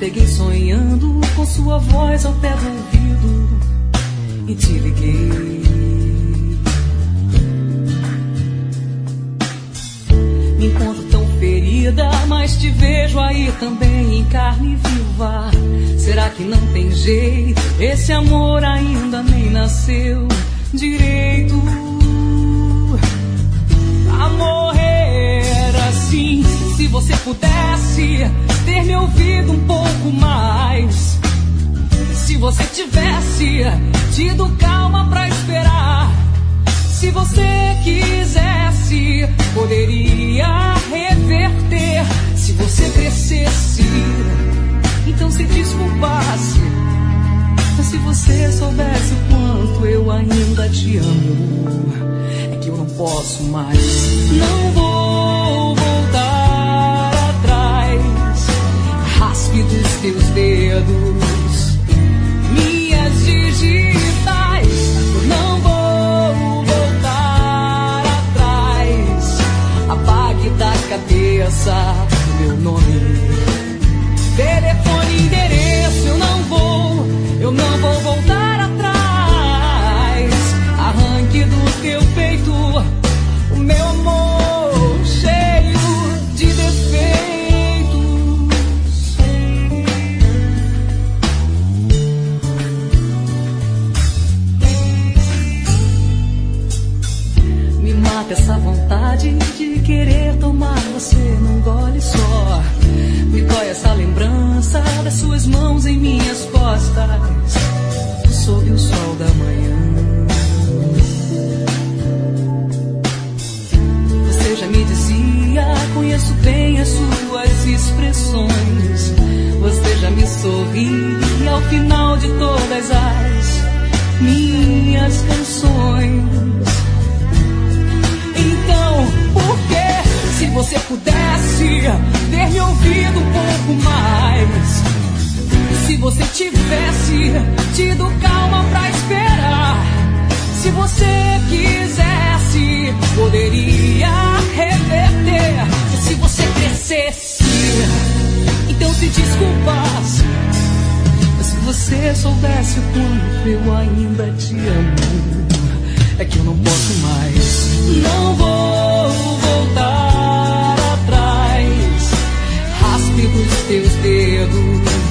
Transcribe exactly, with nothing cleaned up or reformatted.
peguei sonhando com sua voz ao pé do ouvido e te liguei. Me encontro tão ferida, mas te vejo aí também em carne viva. Será que não tem jeito? Esse amor ainda nem nasceu direito. A morrer assim, se você pudesse ter me ouvido um pouco mais, se você tivesse tido calma pra esperar, se você quisesse, poderia reverter. Se você crescesse, então se desculpasse. Mas se você soubesse o quanto eu ainda te amo, é que eu não posso mais. Não vou voltar atrás. Raspe dos teus dedos minhas digitais. Eu não vou voltar atrás. Apague da cabeça meu nome, telefone, endereço. Eu não vou, eu não vou voltar atrás. Arranque do teu peito o meu amor cheio de defeitos. Me mata essa vontade de querer tomar você num gole só. Me dói essa lembrança das suas mãos em minhas costas, sob o sol da manhã. Você já me dizia, conheço bem as suas expressões. Você já me sorri ao final de todas as minhas canções. Então, por que, se você pudesse ter me ouvido um pouco mais, se você tivesse tido calma pra esperar, se você quisesse, poderia reverter. Se você crescesse, então se desculpasse. Mas se você soubesse o quanto eu ainda te amo, é que eu não posso mais. Não vou voltar atrás. Raspe dos teus dedos